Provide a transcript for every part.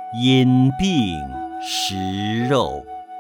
因病食肉。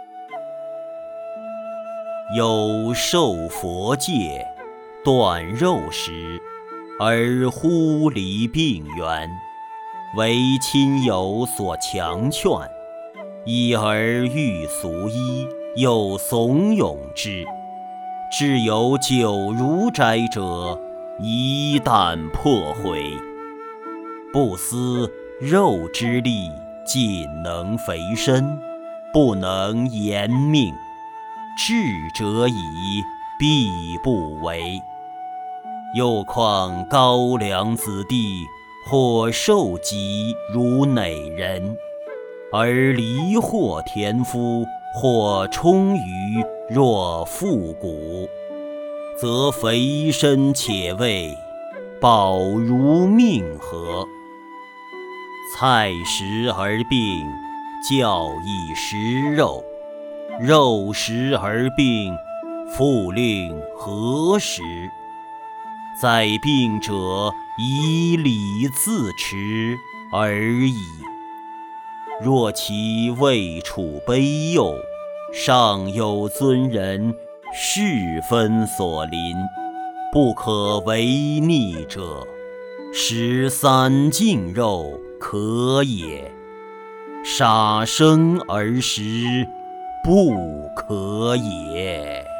有受佛戒，断肉食，而忽离病源，为亲友所强劝，已而欲俗衣，又怂恿之。至有久如斋者，一旦破毁。不思肉之力仅能肥身，不能延命。智者以必不为。又况高粱子弟，或受疾如馁人，而离获田夫，或充余若腹骨，则肥身且味，饱如命何？菜食而病，教亦食肉；肉食而病，复令何食？在病者，以礼自持而已。若其未处卑幼，上有尊人，世分所临，不可为逆者，食三净肉可也，杀生而食不可也。